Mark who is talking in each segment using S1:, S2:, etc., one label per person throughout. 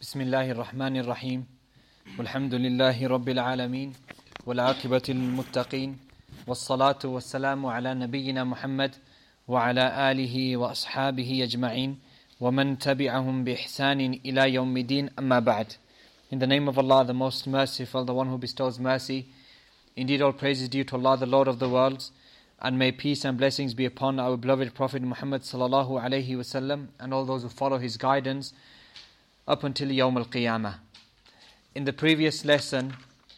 S1: بسم الله الرحمن الرحيم والحمد لله رب العالمين والعاقبة للمتقين والصلاة والسلام على نبينا محمد وعلى آله وأصحابه أجمعين ومن تبعهم بإحسان إلى يوم الدين أما بعد. In the name of Allah, the most merciful, the one who bestows mercy. Indeed, all praise is due to Allah, the Lord of the worlds, and may peace and blessings be upon our beloved Prophet Muhammad sallallahu alaihi wasallam and all those who follow his guidance up until Yawm al-Qiyamah. In the previous lesson,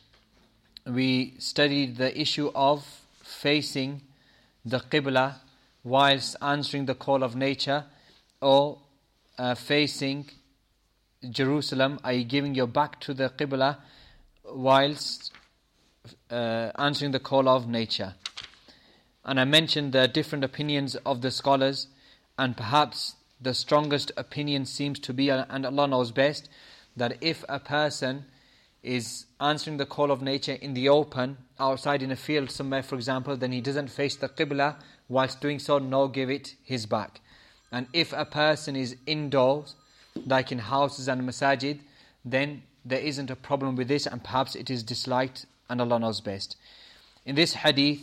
S1: we studied the issue of facing the Qibla whilst answering the call of nature, or facing Jerusalem, i.e. giving your back to the Qibla whilst answering the call of nature. And I mentioned the different opinions of the scholars, and perhaps the strongest opinion seems to be, and Allah knows best, that if a person is answering the call of nature in the open, outside in a field somewhere, for example, then he doesn't face the Qibla whilst doing so, nor give it his back. And if a person is indoors, like in houses and masajid, then there isn't a problem with this, and perhaps it is disliked, and Allah knows best. In this hadith,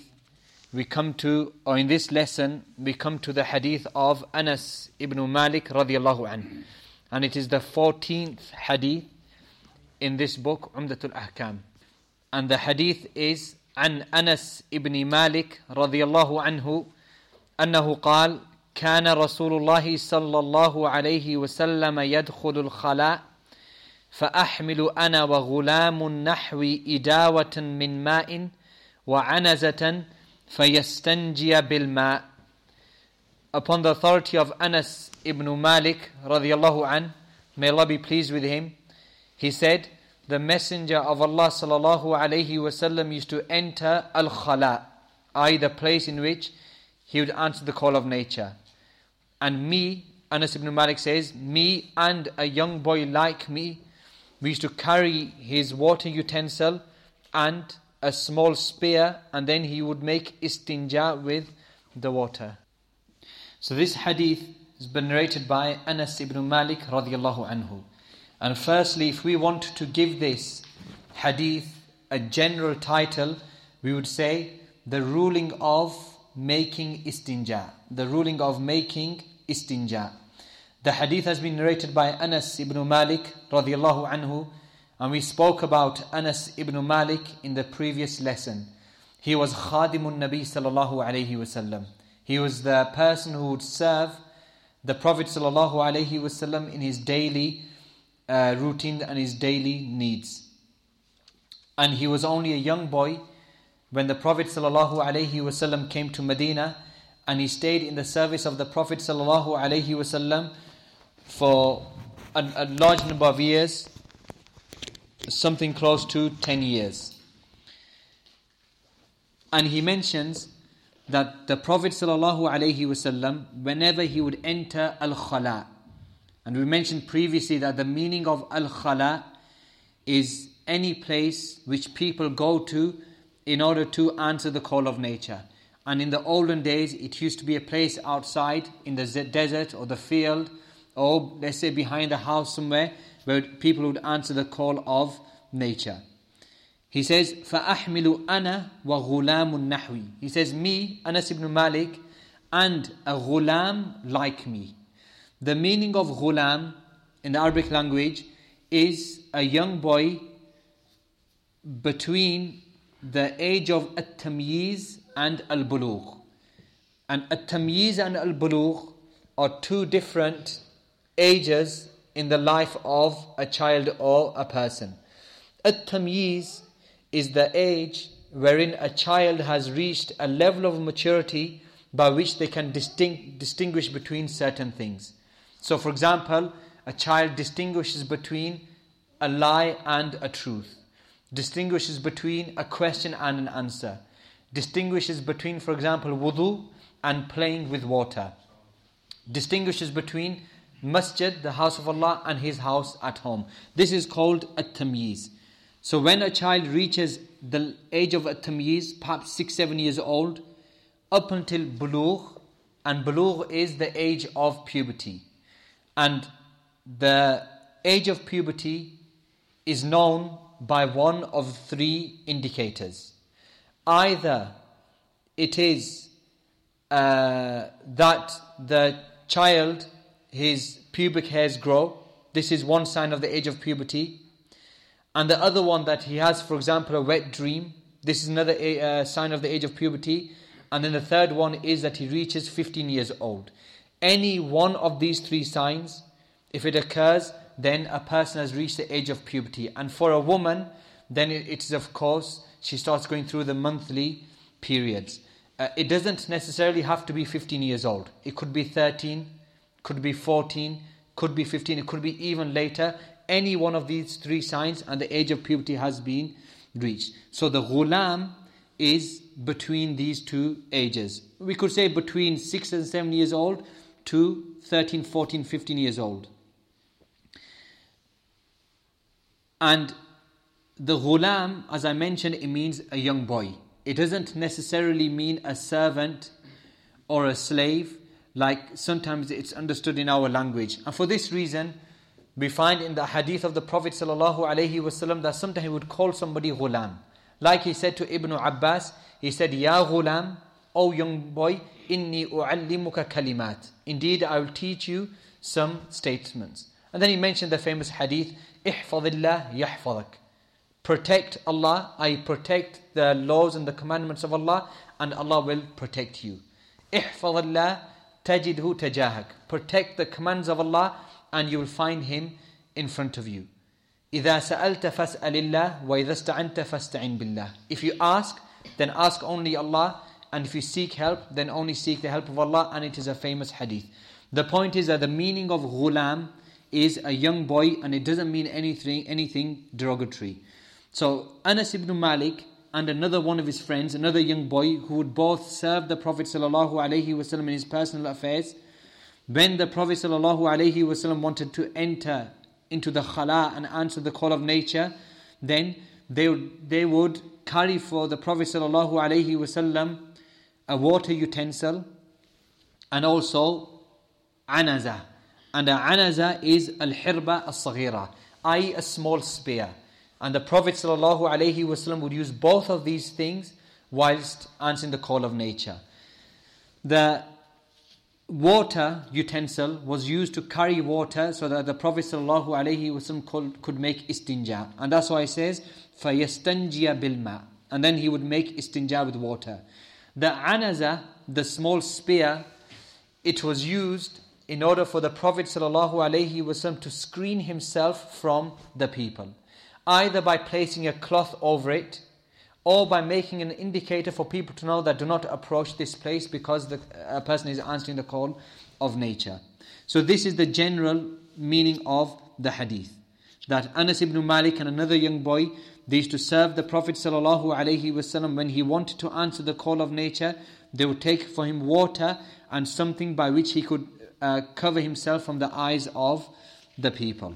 S1: in this lesson, we come to the hadith of Anas ibn Malik radiyallahu anhu. And it is the 14th hadith in this book, Umdatul Ahkam. And the hadith is عن أنس ibn Malik radiyallahu anhu أنه قال كان رسول الله صلى الله عليه وسلم يدخل الخلاء فأحمل أنا وغلام نحوي إداوة من ماء وعنزة فَيَسْتَنْجِيَ بِالْمَاءِ. Upon the authority of Anas ibn Malik radiyallahu an, may Allah be pleased with him, he said, the Messenger of Allah sallallahu alayhi wasallam used to enter al-khala, i.e. the place in which he would answer the call of nature. And me, Anas ibn Malik says, me and a young boy like me, we used to carry his water utensil and a small spear, and then he would make istinja with the water. So this hadith has been narrated by Anas ibn Malik radiyallahu anhu. And firstly, if we want to give this hadith a general title, we would say the ruling of making istinja. The ruling of making istinja. The hadith has been narrated by Anas ibn Malik radiyallahu anhu. And we spoke about Anas ibn Malik in the previous lesson. He was Khadimun Nabi sallallahu alayhi wasallam. He was the person who would serve the Prophet sallallahu alayhi wasallam in his daily routine and his daily needs. And he was only a young boy when the Prophet sallallahu alayhi wasallam came to Medina, and he stayed in the service of the Prophet sallallahu alayhi wasallam for a large number of years, something close to 10 years. And he mentions that the Prophet ﷺ, whenever he would enter al-khala, and we mentioned previously that the meaning of al-khala is any place which people go to in order to answer the call of nature. And in the olden days, it used to be a place outside in the desert or the field, or let's say behind a house somewhere, where people would answer the call of nature. He says, فَأَحْمِلُ أَنَا وَغُلَامٌ نَحْوِي. He says, me, Anas ibn Malik, and a ghulam like me. The meaning of ghulam in the Arabic language is a young boy between the age of at-tamyiz and al-bulugh. And at-tamyiz and al-bulugh are two different ages in the life of a child or a person. At-tamyiz is the age wherein a child has reached a level of maturity by which they can distinguish between certain things. So for example, a child distinguishes between a lie and a truth, distinguishes between a question and an answer, distinguishes between, for example, wudu and playing with water, distinguishes between masjid, the house of Allah, and his house at home. This is called at-tamyiz. So when a child reaches the age of at-tamyiz, perhaps 6-7 years old, up until bulugh, and bulugh is the age of puberty. And the age of puberty is known by one of three indicators. Either it is that the child, his pubic hairs grow. This is one sign of the age of puberty. And the other one, that he has, for example, a wet dream. This is another sign of the age of puberty. And then the third one is that he reaches 15 years old. Any one of these three signs, if it occurs, then a person has reached the age of puberty. And for a woman, then it is, of course, she starts going through the monthly periods. It doesn't necessarily have to be 15 years old. It could be 13, could be 14, could be 15, it could be even later. Any one of these three signs and the age of puberty has been reached. So the ghulam is between these two ages. We could say between 6 and 7 years old to 13, 14, 15 years old. And the ghulam, as I mentioned, it means a young boy. It doesn't necessarily mean a servant or a slave, like sometimes it's understood in our language. And for this reason, we find in the hadith of the Prophet ﷺ that sometimes he would call somebody ghulam. Like he said to Ibn Abbas, he said, Ya ghulam, O young boy, inni u'allimuka kalimat. Indeed, I will teach you some statements. And then he mentioned the famous hadith, Ihfadillah yahfadak. Protect Allah, I protect the laws and the commandments of Allah, and Allah will protect you. Ihfadillah tajidhu tajahak. Protect the commands of Allah, and you will find Him in front of you. إِذَا سَأَلْتَ فَاسْأَلِ اللَّهِ وَإِذَا اسْتَعَنْتَ فَاسْتَعِنْ بِاللَّهِ. If you ask, then ask only Allah, and if you seek help, then only seek the help of Allah, and it is a famous hadith. The point is that the meaning of ghulam is a young boy, and it doesn't mean anything derogatory. So Anas ibn Malik and another one of his friends, another young boy who would both serve the Prophet ﷺ in his personal affairs, when the Prophet ﷺ wanted to enter into the khala and answer the call of nature, then they would carry for the Prophet ﷺ a water utensil and also anaza. And the anaza is al-hirba al-saghira, i.e. a small spear. And the Prophet ﷺ would use both of these things whilst answering the call of nature. The water utensil was used to carry water so that the Prophet ﷺ could make istinja. And that's why it says, فَيَسْتَنْجِيَ بِالْمَاءِ. And then he would make istinja with water. The anaza, the small spear, it was used in order for the Prophet ﷺ to screen himself from the people. Either by placing a cloth over it, or by making an indicator for people to know that do not approach this place because a person is answering the call of nature. So this is the general meaning of the hadith. That Anas ibn Malik and another young boy, they used to serve the Prophet ﷺ when he wanted to answer the call of nature. They would take for him water and something by which he could cover himself from the eyes of the people.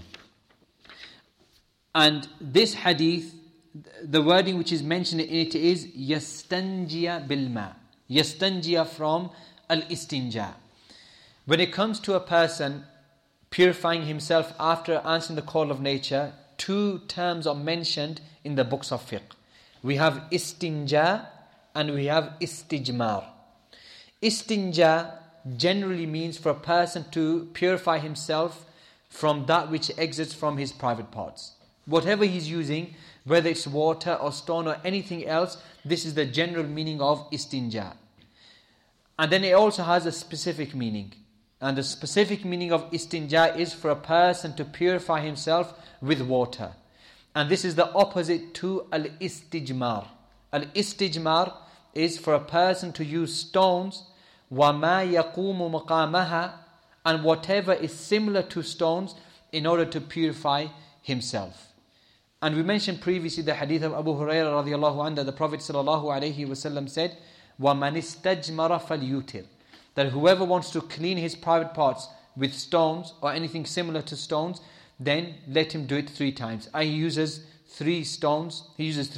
S1: And this hadith, the wording which is mentioned in it is yastanjiya bilma. Yastanjiya from al-istinja. When it comes to a person purifying himself after answering the call of nature, two terms are mentioned in the books of fiqh. We have istinja and we have istijmar. Istinja generally means for a person to purify himself from that which exits from his private parts. Whatever he's using, whether it's water or stone or anything else, this is the general meaning of istinja. And then it also has a specific meaning. And the specific meaning of istinja is for a person to purify himself with water. And this is the opposite to al-istijmar. Al-istijmar is for a person to use stones, وَمَا يَقُومُ مَقَامَهَا, and whatever is similar to stones in order to purify himself. And we mentioned previously the hadith of Abu Hurairah radiallahu anhu that the Prophet sallallahu alayhi wasallam said, وَمَنِ اسْتَجْمَرَ فَلْيُوتِرْ, that whoever wants to clean his private parts with stones or anything similar to stones, then let him do it 3 times. He uses 3 stones.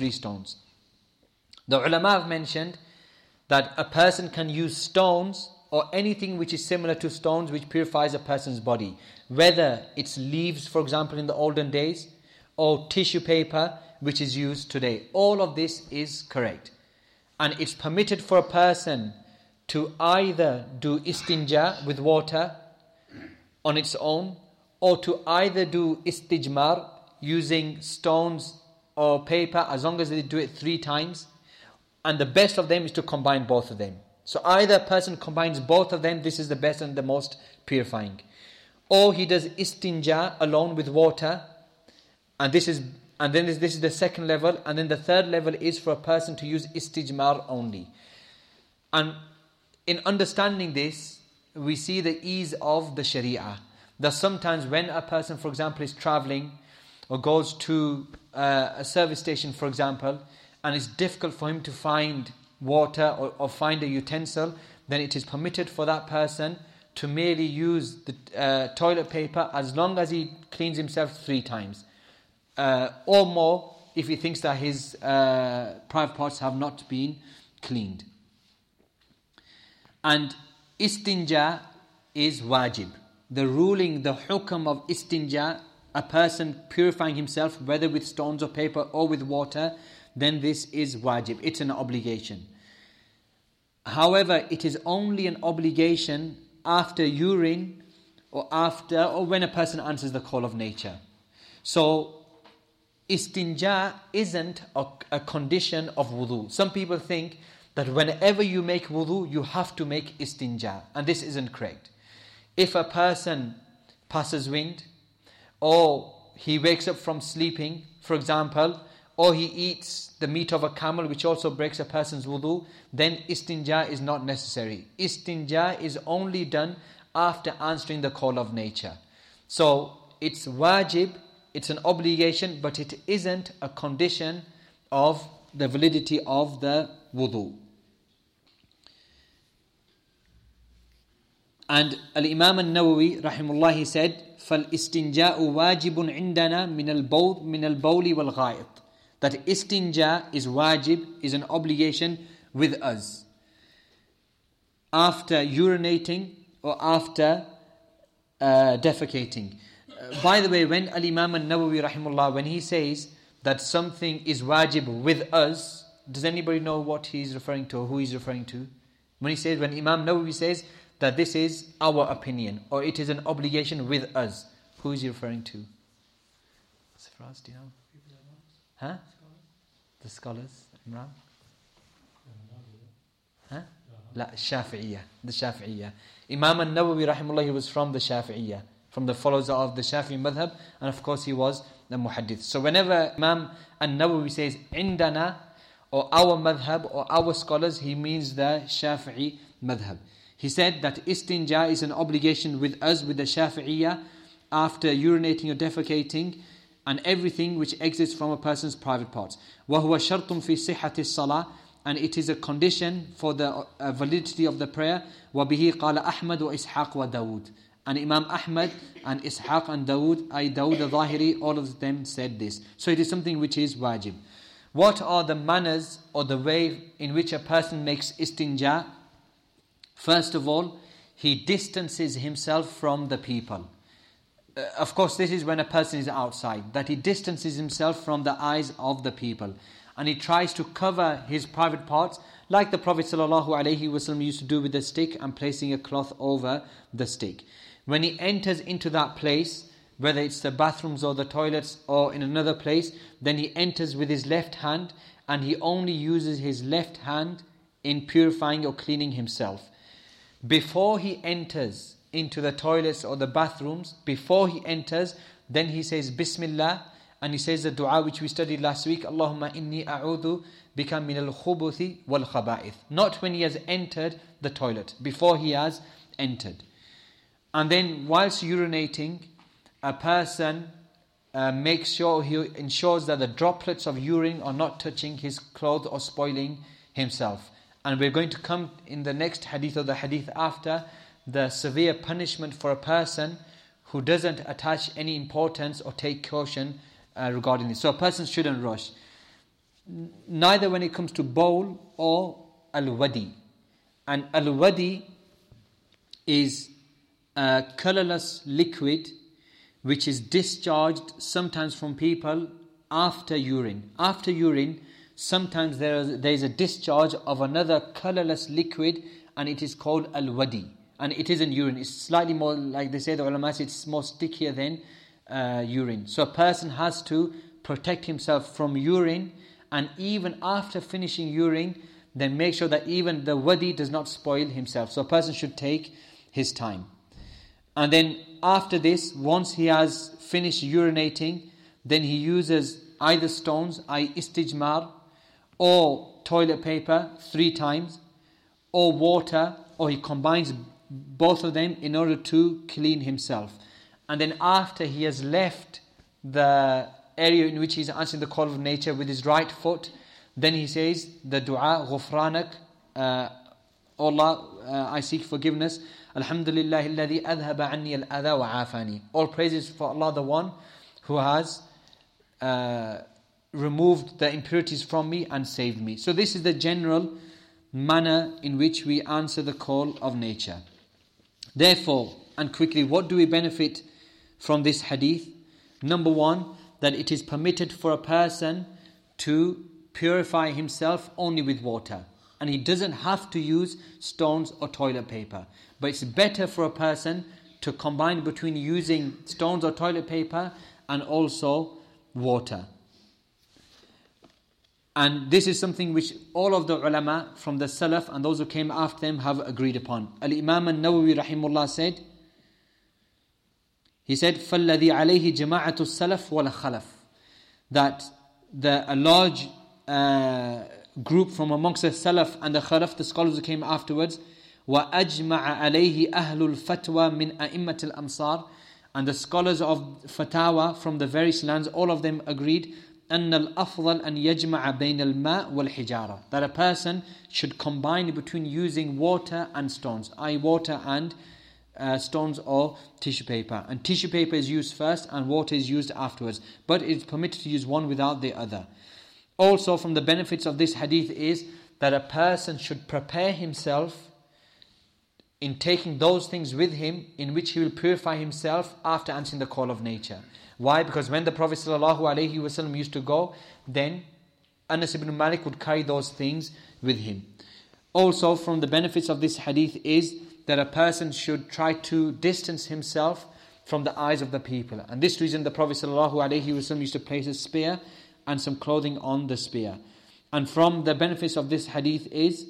S1: The ulama have mentioned that a person can use stones or anything which is similar to stones which purifies a person's body, whether it's leaves, for example, in the olden days, or tissue paper which is used today. All of this is correct. And it's permitted for a person to either do istinja with water on its own, or to either do istijmar using stones or paper, as long as they do it 3 times. And the best of them is to combine both of them. So either a person combines both of them, this is the best and the most purifying. Or he does istinja alone with water, and this is the second level, and then the third level is for a person to use istijmar only. And in understanding this, we see the ease of the Sharia. That sometimes when a person, for example, is traveling or goes to a service station, for example, and it's difficult for him to find water or find a utensil, then it is permitted for that person to merely use the toilet paper as long as he cleans himself 3 times. Or more if he thinks that his private parts have not been cleaned. And istinja is wajib. The ruling, the hukam of istinja, a person purifying himself whether with stones or paper or with water, then this is wajib. It's an obligation. However, it is only an obligation after urine or when a person answers the call of nature. So istinja isn't a condition of wudu. Some people think that whenever you make wudu, you have to make istinja, and this isn't correct. If a person passes wind, or he wakes up from sleeping, for example, or he eats the meat of a camel, which also breaks a person's wudu, then istinja is not necessary. Istinja is only done after answering the call of nature. So it's wajib, it's an obligation, but it isn't a condition of the validity of the wudu. And Al-Imam Al-Nawawi rahimahullah, he said, فَالْإِسْتِنْجَاءُ وَاجِبٌ عِنْدَنَا مِنَ الْبَوْلِ وَالْغَائِطِ. That istinja is wajib, is an obligation with us after urinating or after defecating. By the way, when Al-Imam Al-Nawawi rahimahullah, when he says that something is wajib with us, does anybody know what he's referring to or who he's referring to? When Imam Nawawi says that this is our opinion or it is an obligation with us, who is he referring to? Sifraz, do you know? Huh? The scholars, Imran? Huh? La, Shafi'iyya, the Shafi'iyya. Imam Al-Nawawi rahimahullah, he was from the Shafi'iyya, from the followers of the Shafi'i madhab, and of course he was the muhaddith. So whenever Imam Al-Nawawi says indana, or our madhab, or our scholars, he means the Shafi'i madhab. He said that istinja is an obligation with us, with the Shafi'iyya, after urinating or defecating, and everything which exits from a person's private parts. وَهُوَ شَرْطٌ فِي صِحَّةِ الصَّلَاةِ. And it is a condition for the validity of the prayer. وَبِهِ قَالَ أَحْمَدُ وَإِسْحَاقُ وَدَاوُدُ. And Imam Ahmad and Ishaq and Dawood, Dawood al-Zahiri, all of them said this. So it is something which is wajib. What are the manners or the way in which a person makes istinja? First of all, he distances himself from the people. Of course, this is when a person is outside, that he distances himself from the eyes of the people. And he tries to cover his private parts, like the Prophet ﷺ used to do with the stick and placing a cloth over the stick. When he enters into that place, whether it's the bathrooms or the toilets or in another place, then he enters with his left hand, and he only uses his left hand in purifying or cleaning himself. Before he enters into the toilets or the bathrooms, before he enters, then he says Bismillah, and he says the dua which we studied last week, Allahumma inni a'udhu bika min al-khubuthi wal-khaba'ith. Not when he has entered the toilet, before he has entered. And then whilst urinating, a person makes sure he ensures that the droplets of urine are not touching his clothes or spoiling himself. And we're going to come in the next hadith or the hadith after, the severe punishment for a person who doesn't attach any importance or take caution regarding this. So a person shouldn't rush. Neither when it comes to bowl or al-wadi. And al-wadi is a colourless liquid which is discharged sometimes from people after urine. After urine, sometimes there is a discharge of another colourless liquid, and it is called al-wadi. And it isn't urine. It's slightly more, like they say, the ulama say, it's more stickier than urine. So a person has to protect himself from urine, and even after finishing urine, then make sure that even the wadi does not spoil himself. So a person should take his time. And then after this, once he has finished urinating, then he uses either stones, i.e. istijmar, or toilet paper 3 times, or water, or he combines both of them in order to clean himself. And then after he has left the area in which he's answering the call of nature with his right foot, then he says the dua, Ghufranak, Allah, I seek forgiveness. Alhamdulillah alladhi adhaba anni al-adha wa afani. All praises for Allah, the one who has removed the impurities from me and saved me. So this is the general manner in which we answer the call of nature. Therefore, and quickly, what do we benefit from this hadith? Number 1, that it is permitted for a person to purify himself only with water. And he doesn't have to use stones or toilet paper. But it's better for a person to combine between using stones or toilet paper and also water. And this is something which all of the ulama from the Salaf and those who came after them have agreed upon. Al-Imam al-Nawawi rahimahullah said, he said, فَالَّذِي عَلَيْهِ جَمَاعَةُ السَّلَفِ وَالْخَلَفِ, that a large group from amongst the Salaf and the Khalaf, the scholars who came afterwards, وَأَجْمَعَ عَلَيْهِ أَهْلُ الْفَتْوَى مِنْ أَئِمَّةِ الْأَمْصَارِ, and the scholars of Fatawa from the various lands, all of them agreed, أن الأفضل أن يجمع بين الماء والحجارة, that a person should combine between using water and stones, i.e. water and stones or tissue paper. And tissue paper is used first and water is used afterwards, but it's permitted to use one without the other. Also from the benefits of this hadith is that a person should prepare himself in taking those things with him in which he will purify himself after answering the call of nature. Why? Because when the Prophet ﷺ used to go, then Anas ibn Malik would carry those things with him. Also from the benefits of this hadith is that a person should try to distance himself from the eyes of the people. And this reason the Prophet ﷺ used to place a spear and some clothing on the spear. And from the benefits of this hadith is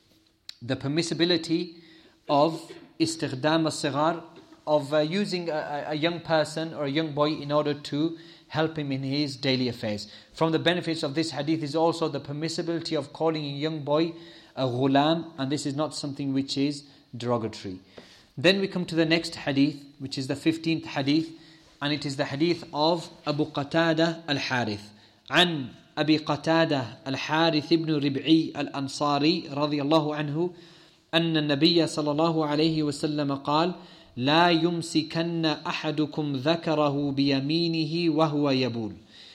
S1: the permissibility of istighdam al-sighar, of using a young person or a young boy in order to help him in his daily affairs. From the benefits of this hadith is also the permissibility of calling a young boy a ghulam, and this is not something which is derogatory. Then we come to the next hadith, which is the 15th hadith, and it is the hadith of Abu Qatada al-Harith. An Abi Qatada al-Harith ibn Rib'i al-Ansari radiyallahu anhu, أن النبي صلى الله عليه وسلم قال: لا يمسكن أحدكم ذكره بيمينه وهو يبول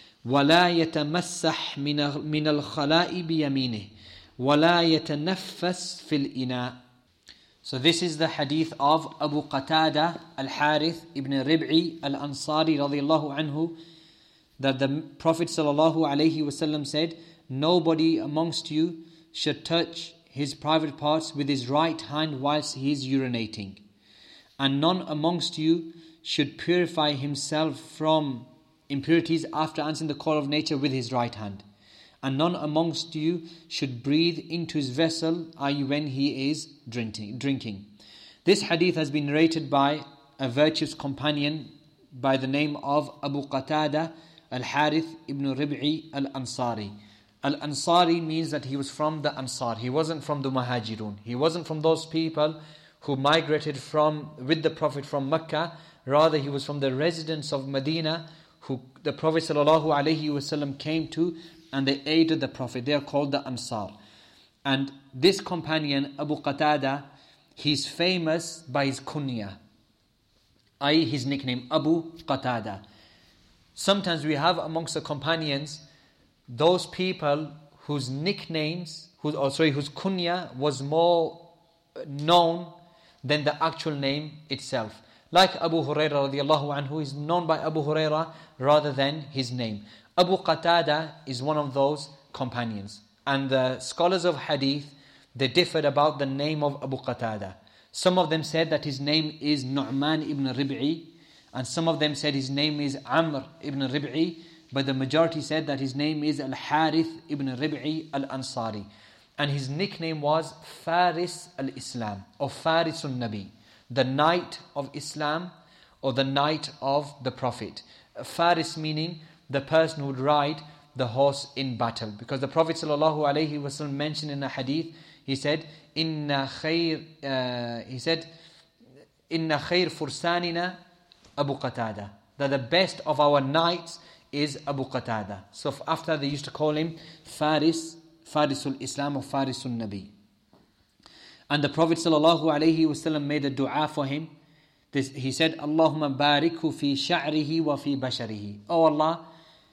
S1: ولا يتمسح من الخلاء بيمينه ولا يتنفس في الإناء. So this is the hadith of Abu Qatada al-Harith ibn Rib'i al-Ansari radiyallahu anhu, that the Prophet sallallahu alayhi wasallam said, nobody amongst you should touch his private parts with his right hand whilst he is urinating. And none amongst you should purify himself from impurities after answering the call of nature with his right hand. And none amongst you should breathe into his vessel, i.e. when he is drinking. This hadith has been narrated by a virtuous companion by the name of Abu Qatada al-Harith ibn Rib'i al-Ansari. Al-Ansari means that he was from the Ansar. He wasn't from the Muhajirun. He wasn't from those people who migrated with the Prophet from Mecca. Rather, he was from the residents of Medina who the Prophet ﷺ came to, and they aided the Prophet. They are called the Ansar. And this companion, Abu Qatada, he's famous by his kunya, i.e. his nickname, Abu Qatada. Sometimes we have amongst the companions those people whose nicknames, whose kunya was more known than the actual name itself. Like Abu Hurairah radiallahu anhu is known by Abu Hurairah rather than his name. Abu Qatada is one of those companions. And the scholars of hadith, they differed about the name of Abu Qatada. Some of them said that his name is Nu'man ibn Rib'i, and some of them said his name is Amr ibn Rib'i, but the majority said that his name is Al-Harith ibn Rib'i al-Ansari. And his nickname was Faris al-Islam, or Farisun Nabi, the knight of Islam, or the knight of the Prophet. Faris meaning the person who would ride the horse in battle. Because the Prophet ﷺ mentioned in a hadith, he said, Inna khair fursanina Abu Qatada. That the best of our knights is Abu Qatada. So after they used to call him Farisul Islam or Farisul Nabi. And the Prophet ﷺ made a dua for him. He said, Allahumma barikhu fi sha'rihi wa fi basharihi. Oh Allah,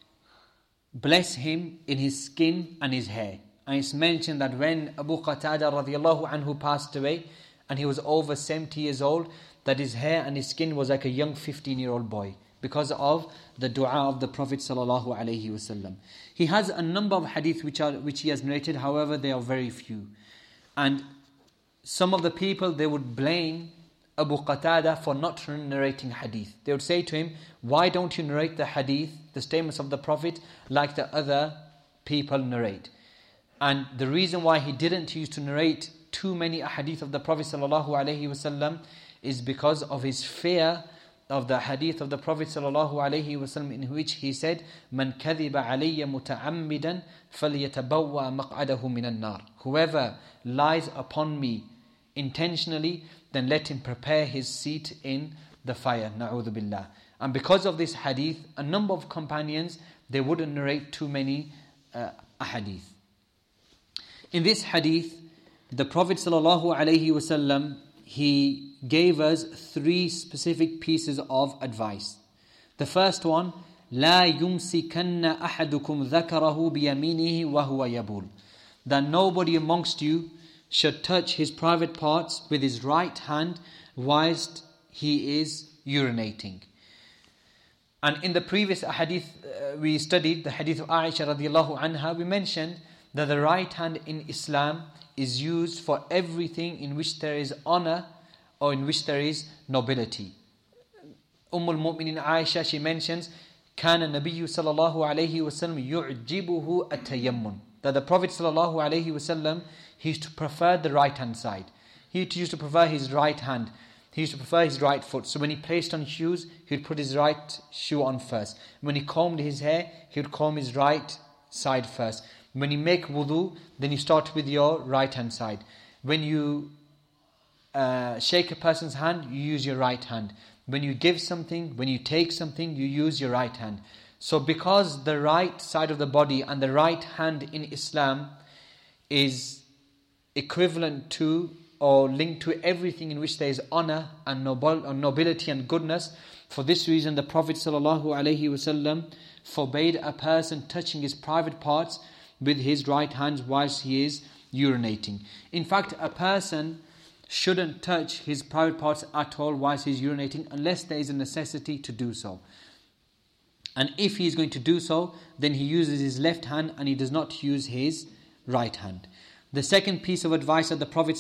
S1: bless him in his skin and his hair. And it's mentioned that when Abu Qatada radiallahu anhu passed away, and he was over 70 years old, that his hair and his skin was like a young 15-year-old boy, because of the dua of the Prophet sallallahu alaihi wasallam. He has a number of hadith which he has narrated, however they are very few. And some of the people, they would blame Abu Qatada for not narrating hadith. They would say to him, why don't you narrate the hadith, the statements of the Prophet, like the other people narrate? And the reason why he didn't used to narrate too many hadith of the Prophet sallallahu alaihi wasallam is because of his fear of the hadith of the Prophet sallallahu alaihi wasallam, in which he said, "Man kadhiba alayya muta'ammidan falyatabawwa maq'adahu minan nar." Whoever lies upon me intentionally, then let him prepare his seat in the fire. Na'udhu billah. And because of this hadith, a number of companions, they wouldn't narrate too many hadith. In this hadith, the Prophet sallallahu alaihi wasallam, he gave us 3 specific pieces of advice. The first one, لا يمسكن أحدكم ذكره بيمينه وهو يبول. That nobody amongst you should touch his private parts with his right hand whilst he is urinating. And in the previous hadith we studied, the hadith of Aisha radiallahu anha, we mentioned that the right hand in Islam is used for everything in which there is honor or in which there is nobility. Al-Mu'minin Aisha, she mentions, كان النبي صلى الله عليه وسلم يعجبه التيمم. That the Prophet sallallahu alaihi wasallam, he used to prefer the right hand side. He used to prefer his right hand. He used to prefer his right foot. So when he placed on shoes, he would put his right shoe on first. When he combed his hair, he would comb his right side first. When you make wudu, then you start with your right hand side. When you shake a person's hand, you use your right hand. When you give something, when you take something, you use your right hand. So because the right side of the body and the right hand in Islam is equivalent to or linked to everything in which there is honor and nobility and goodness, for this reason the Prophet ﷺ forbade a person touching his private parts with his right hand whilst he is urinating. In fact, a person shouldn't touch his private parts at all whilst he is urinating unless there is a necessity to do so. And if he is going to do so, then he uses his left hand and he does not use his right hand. The second piece of advice that the Prophet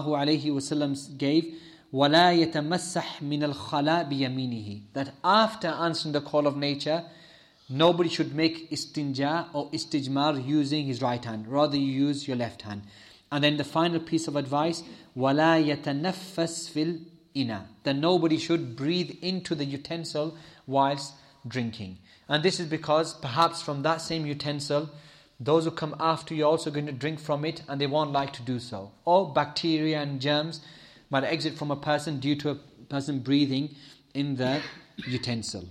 S1: ﷺ gave, وَلَا يَتَمَسَّحْ مِنَ الْخَلَاءِ بِيَمِينِهِ. That after answering the call of nature, nobody should make istinja or istijmar using his right hand. Rather, you use your left hand. And then the final piece of advice, وَلَا يَتَنَفَّسْ فِي الْإِنَا. That nobody should breathe into the utensil whilst drinking. And this is because perhaps from that same utensil, those who come after you are also going to drink from it and they won't like to do so. Or bacteria and germs might exit from a person due to a person breathing in the utensil.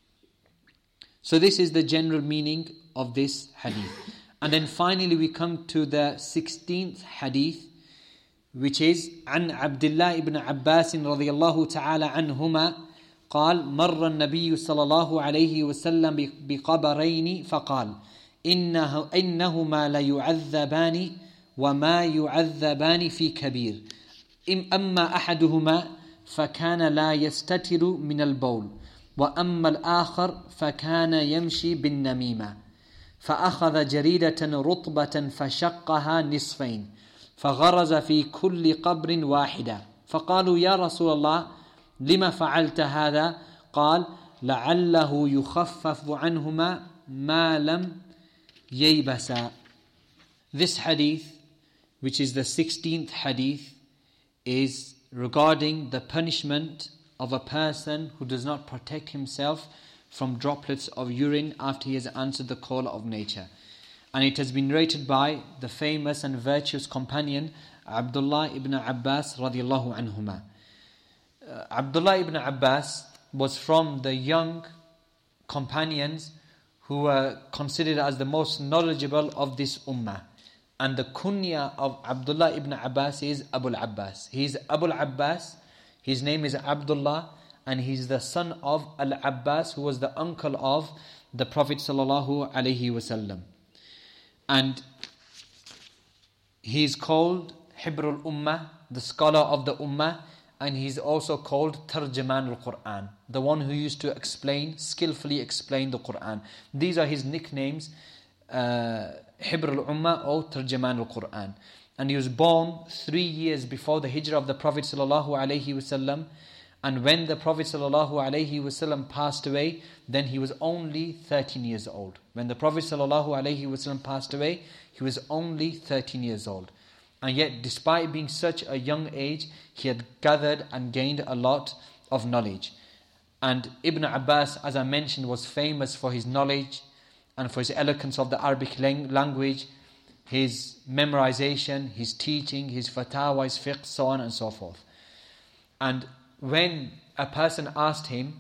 S1: So this is the general meaning of this hadith. And then finally we come to the 16th hadith, which is عن عبد الله ibn Abbas رضي الله تعالى عنهما قال مر النبي صلى الله عليه وسلم بقبرين فقال إنهما لا يعذبان وما يعذبان في كبير. أما أحدهما فكان لا يستتر من البول وأما الآخر فكان يمشي بالنميمة فأخذ جريدة رطبة فشقها نصفين فغرز في كل قبر واحدة فقالوا يا رسول الله لما فعلت هذا؟ قال لعله يخفف عنهما ما لم ييبسا. This hadith, which is the 16th hadith, is regarding the punishment of a person who does not protect himself from droplets of urine after he has answered the call of nature. And it has been narrated by the famous and virtuous companion Abdullah ibn Abbas radiallahu anhuma. Abdullah ibn Abbas was from the young companions who were considered as the most knowledgeable of this ummah. And the kunya of Abdullah ibn Abbas is Abul Abbas. He is Abul Abbas, his name is Abdullah, and he is the son of Al-Abbas, who was the uncle of the Prophet sallallahu alaihi wasallam. And he is called Hibrul Ummah, the scholar of the Ummah, and he is also called Tarjaman al-Quran, the one who used to skillfully explain the Quran. These are his nicknames, Hibrul Ummah or Tarjaman al-Quran. And he was born 3 years before the hijrah of the Prophet sallallahu alaihi wasallam. And when the Prophet ﷺ passed away, then he was only 13 years old. When the Prophet ﷺ passed away, he was only 13 years old. And yet, despite being such a young age, he had gathered and gained a lot of knowledge. And Ibn Abbas, as I mentioned, was famous for his knowledge and for his eloquence of the Arabic language, his memorization, his teaching, his fatwa, his fiqh, so on and so forth. And when a person asked him,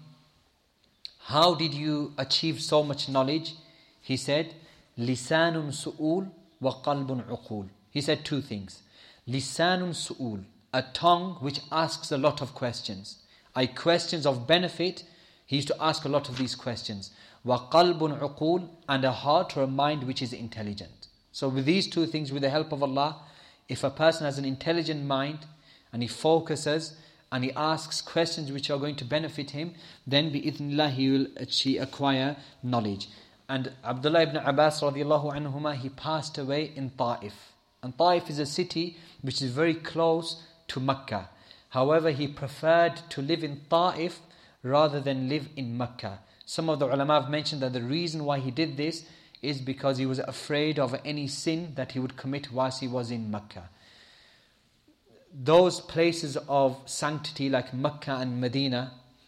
S1: how did you achieve so much knowledge? He said, Lisanun su'ul wa qalbun uqul. He said two things. Lisanun su'ul, a tongue which asks a lot of questions. Questions of benefit, he used to ask a lot of these questions. Wa qalbun uqul, and a heart or a mind which is intelligent. So with these two things, with the help of Allah, if a person has an intelligent mind and he focuses and he asks questions which are going to benefit him, then bi-idhnillah he will acquire knowledge. And Abdullah ibn Abbas radiallahu anhuma, he passed away in Ta'if. And Ta'if is a city which is very close to Mecca. However, he preferred to live in Ta'if rather than live in Mecca. Some of the ulama have mentioned that the reason why he did this is because he was afraid of any sin that he would commit whilst he was in Mecca. Those places of sanctity like Mecca and Medina,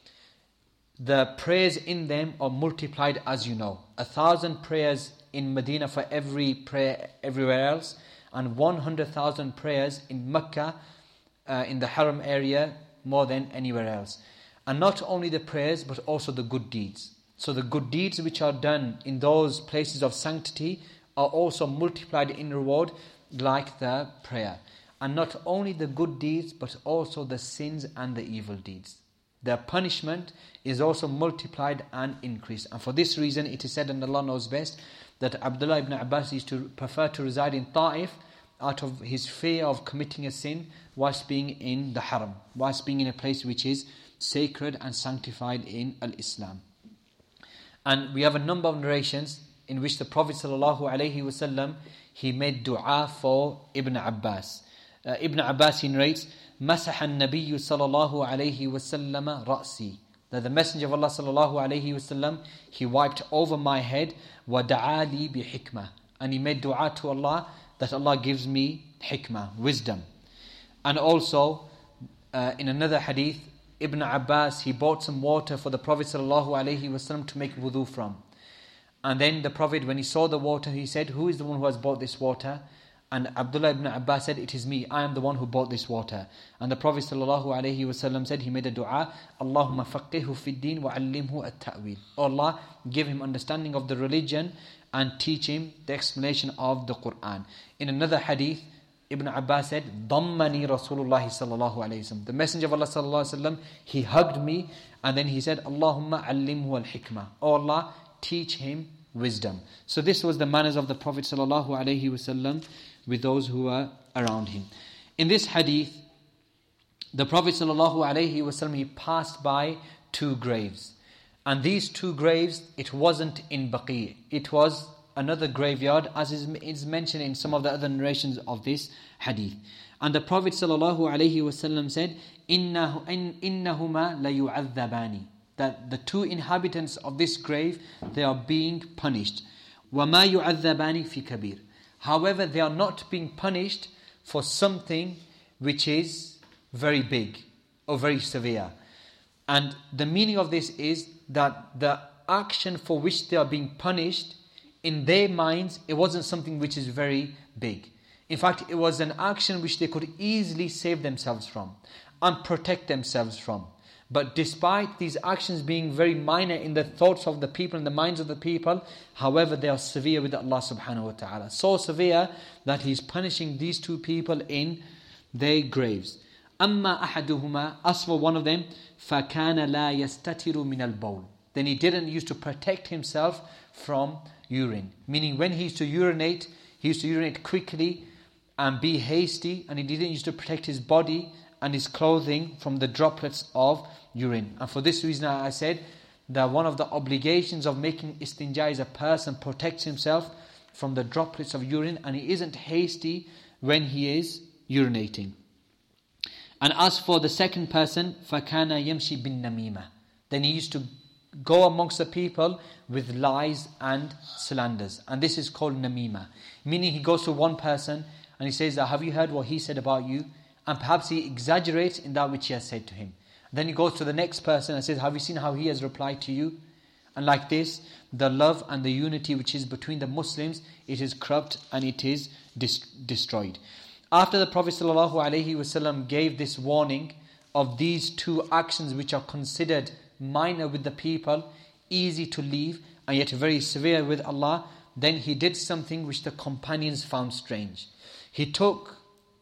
S1: the prayers in them are multiplied, as you know. 1,000 prayers in Medina for every prayer everywhere else, and 100,000 prayers in Mecca, in the Haram area, more than anywhere else. And not only the prayers, but also the good deeds. So the good deeds which are done in those places of sanctity are also multiplied in reward like the prayer. And not only the good deeds, but also the sins and the evil deeds. Their punishment is also multiplied and increased. And for this reason, it is said, and Allah knows best, that Abdullah ibn Abbas used to prefer to reside in Ta'if out of his fear of committing a sin whilst being in the Haram, whilst being in a place which is sacred and sanctified in Al-Islam. And we have a number of narrations in which the Prophet ﷺ, he made dua for Ibn Abbas. Ibn Abbas, he narrates, Masaha an-Nabiyyu sallallahu alayhi wa sallam ra'si. That the Messenger of Allah sallallahu alayhi wa sallam, he wiped over my head, wa da'ali bi hikmah. And he made dua to Allah that Allah gives me hikmah, wisdom. And also, in another hadith, Ibn Abbas, he bought some water for the Prophet sallallahu alayhi wa sallam to make wudu from. And then the Prophet, when he saw the water, he said, who is the one who has bought this water? And Abdullah ibn Abbas said, it is me, I am the one who bought this water. And the Prophet ﷺ said, he made a dua, Allahumma faqihhu fid din wa allimhu at-ta'wil. Oh Allah, give him understanding of the religion and teach him the explanation of the Quran. In another hadith, Ibn Abbas said, Dammani Rasulullah sallallahu alayhi wasallam. The Messenger of Allah sallallahu alayhi wasallam, he hugged me, and then he said, Allahumma allimhu al-hikmah. Oh Allah, teach him wisdom. So this was the manners of the Prophet sallallahu alaihi wasallam with those who were around him. In this hadith, the Prophet ﷺ, he passed by 2 graves. And these 2 graves, it wasn't in Baqi. It was another graveyard, as is mentioned in some of the other narrations of this hadith. And the Prophet ﷺ said, إِنَّهُمَا لَيُعَذَّبَانِ, that the 2 inhabitants of this grave, they are being punished. وَمَا يُعَذَّبَانِ فِي كَبِيرٍ. However, they are not being punished for something which is very big or very severe. And the meaning of this is that the action for which they are being punished, in their minds, it wasn't something which is very big. In fact, it was an action which they could easily save themselves from and protect themselves from. But despite these actions being very minor in the thoughts of the people, in the minds of the people, however, they are severe with Allah subhanahu wa ta'ala. So severe that He is punishing these 2 people in their graves. أَمَّا أَحَدُهُمَا, as for one of them, فَكَانَ لَا يَسْتَتِرُ مِنَ الْبَوْلِ, then he didn't used to protect himself from urine. Meaning when he used to urinate quickly and be hasty, and he didn't used to protect his body and his clothing from the droplets of urine. And for this reason I said that one of the obligations of making istinja is a person protects himself from the droplets of urine, and he isn't hasty when he is urinating. And as for the second person, فَكَانَ يَمْشِي بِالنَّمِيمَةِ, then he used to go amongst the people with lies and slanders. And this is called namima. Meaning he goes to one person and he says, have you heard what he said about you? And perhaps he exaggerates in that which he has said to him. Then he goes to the next person and says, have you seen how he has replied to you? And like this, the love and the unity which is between the Muslims, it is corrupt and it is destroyed. After the Prophet ﷺ gave this warning of these 2 actions which are considered minor with the people, easy to leave, and yet very severe with Allah, then he did something which the companions found strange. He took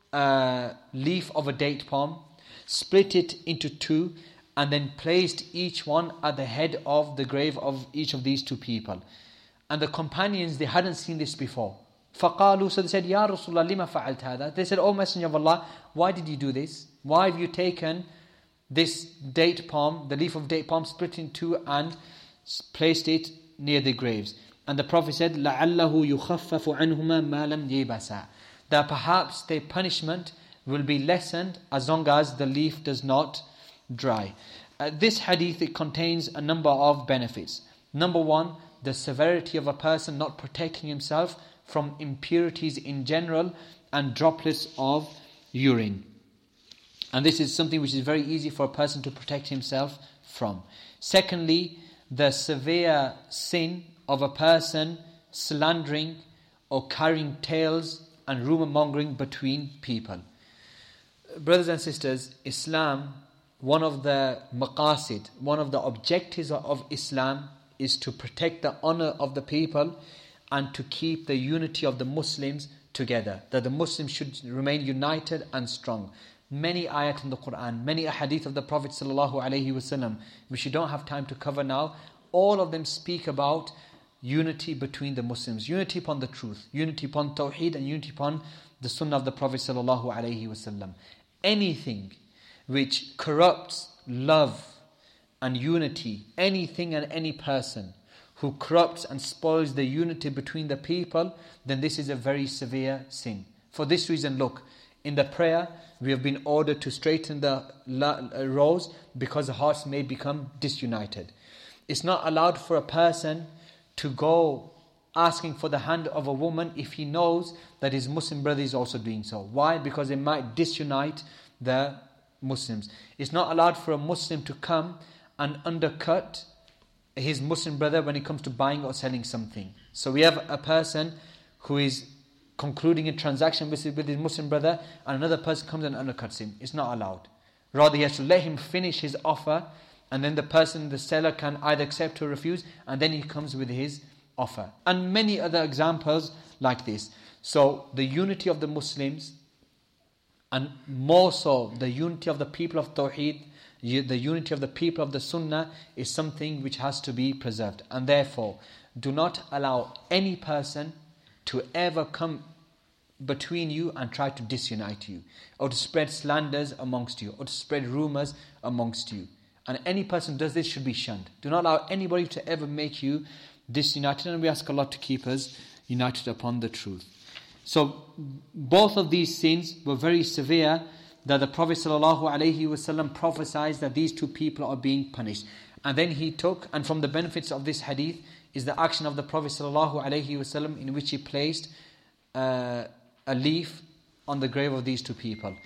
S1: a leaf of a date palm, split it into 2, and then placed each one at the head of the grave of each of these 2 people. And the companions, they hadn't seen this before. فَقَالُوا, so they said, يَا رَسُولَ اللَّهِ لِمَا فَعَلْتَ هَذَا? They said, O Messenger of Allah, why did you do this? Why have you taken this date palm, the leaf of date palm, split in 2 and placed it near the graves? And the Prophet said, لَعَلَّهُ يُخَفَّفُ عَنْهُمَا مَا لَمْ يَيْبَسَا, that perhaps their punishment will be lessened as long as the leaf does not dry. This hadith, it contains a number of benefits. Number 1, the severity of a person not protecting himself from impurities in general and droplets of urine. And this is something which is very easy for a person to protect himself from. Secondly, the severe sin of a person slandering or carrying tales and rumour mongering between people. Brothers and sisters, Islam, one of the maqasid, one of the objectives of Islam is to protect the honour of the people and to keep the unity of the Muslims together. That the Muslims should remain united and strong. Many ayat in the Quran, many ahadith of the Prophet ﷺ, which you don't have time to cover now, all of them speak about unity between the Muslims, unity upon the truth, unity upon Tawheed, and unity upon the Sunnah of the Prophet ﷺ. Anything which corrupts love and unity, anything and any person who corrupts and spoils the unity between the people, then this is a very severe sin. For this reason, look, in the prayer, we have been ordered to straighten the rows because the hearts may become disunited. It's not allowed for a person to go asking for the hand of a woman if he knows that his Muslim brother is also doing so. Why? Because it might disunite the Muslims. It's not allowed for a Muslim to come and undercut his Muslim brother when it comes to buying or selling something. So we have a person who is concluding a transaction with his Muslim brother, and another person comes and undercuts him. It's not allowed. Rather, he has to let him finish his offer, and then the seller can either accept or refuse, and then he comes with his offer. And many other examples like this. So the unity of the Muslims, and more so the unity of the people of Tawheed, the unity of the people of the Sunnah, is something which has to be preserved. And therefore, do not allow any person to ever come between you and try to disunite you, or to spread slanders amongst you, or to spread rumors amongst you. And any person who does this should be shunned. Do not allow anybody to ever make you disunited, and we ask Allah to keep us united upon the truth. So both of these sins were very severe, that the Prophet ﷺ prophesied that these two people are being punished. And then he took, and from the benefits of this hadith is the action of the Prophet ﷺ in which he placed a leaf on the grave of these two people.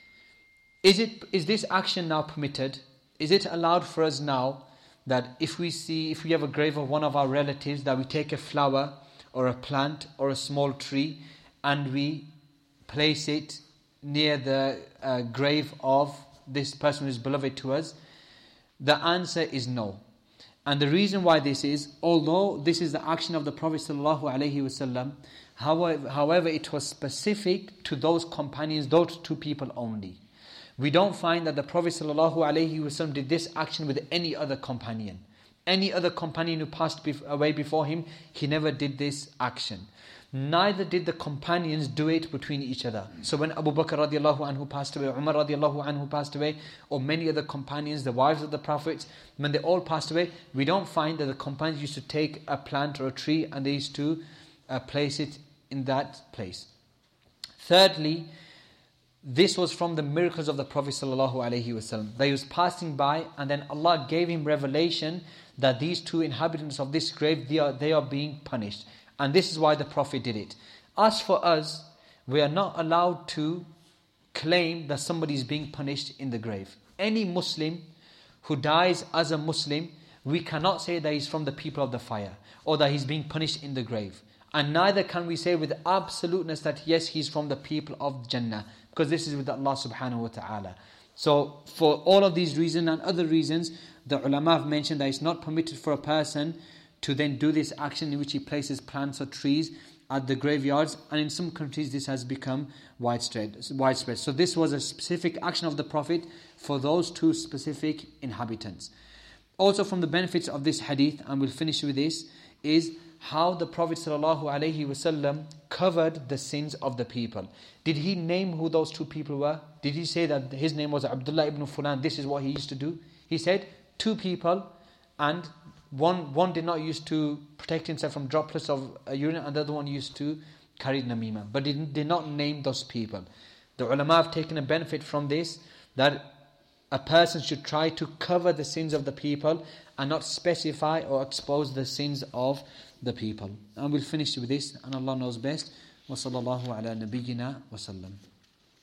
S1: Is this action now permitted? Is it allowed for us now that if we have a grave of one of our relatives, that we take a flower or a plant or a small tree and we place it near the grave of this person who is beloved to us? The answer is no. And the reason why this is, although this is the action of the Prophet ﷺ, however it was specific to those companions, those two people only. We don't find that the Prophet ﷺ did this action with any other companion. Any other companion who passed away before him, he never did this action. Neither did the companions do it between each other. So when Abu Bakr radiallahu anhu passed away, Umar radiallahu anhu passed away, or many other companions, the wives of the Prophets, when they all passed away, we don't find that the companions used to take a plant or a tree and they used to place it in that place. Thirdly, this was from the miracles of the Prophet ﷺ. That he was passing by and then Allah gave him revelation that these two inhabitants of this grave, they are being punished. And this is why the Prophet did it. As for us, we are not allowed to claim that somebody is being punished in the grave. Any Muslim who dies as a Muslim, we cannot say that he's from the people of the fire or that he's being punished in the grave. And neither can we say with absoluteness that yes, he's from the people of Jannah, because this is with Allah subhanahu wa ta'ala. So for all of these reasons and other reasons, the ulama have mentioned that it's not permitted for a person to then do this action in which he places plants or trees at the graveyards, and in some countries this has become widespread. So this was a specific action of the Prophet for those two specific inhabitants. Also from the benefits of this hadith, and we'll finish with this, is how the Prophet ﷺ covered the sins of the people. Did he name who those two people were? Did he say that his name was Abdullah ibn Fulan, this is what he used to do? He said two people, and one did not used to protect himself from droplets of urine, and the other one used to carry namima. But he did not name those people. The ulama have taken a benefit from this, that a person should try to cover the sins of the people and not specify or expose the sins of the people. And we'll finish with this, and Allah knows best. وَصَلَّى اللَّهُ عَلَى نَبِيِّنَا وَسَلَّمَ.